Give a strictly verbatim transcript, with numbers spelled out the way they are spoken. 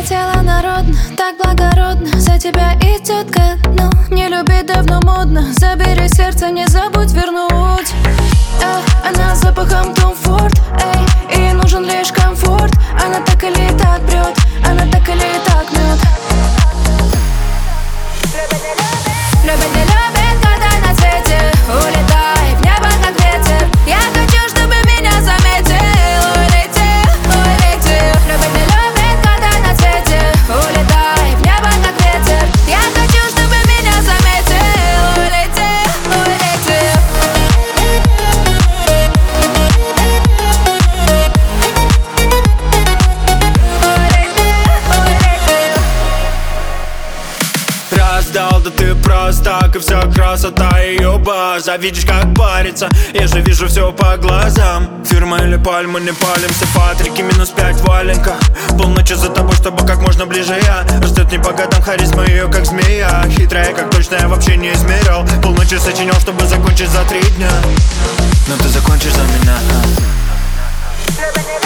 тело народно, так благородно, за тебя идет ко дну. Не любить давно модно, забери сердце, не забудь вернуть. э, Она с запахом Tom Ford, эй, ей нужен лишь комфорт. Она так или так прет, она так или так мед. Любит, не любит, когда на свете. Улетай в небо, как ветер. Я хочу, чтобы меня заметил. Улетел, улетел. Любит, не любит, когда на свете. Улетай в небо, как ветер. Я хочу, чтобы меня заметил. Улетел, улетел. Раздал, да ты просто, как и вся красота ее база. Видишь, как парится, я же вижу все по глазам. Фирма или пальма, не палимся, Патрики, минус пять валенка. Полночи за тобой, чтобы как можно ближе я. Растет не по годам, харизма ее как змея. Хитрая, как точно, я вообще не измерял. Полночи сочинял, чтобы закончить за три дня. Но ты закончишь за меня.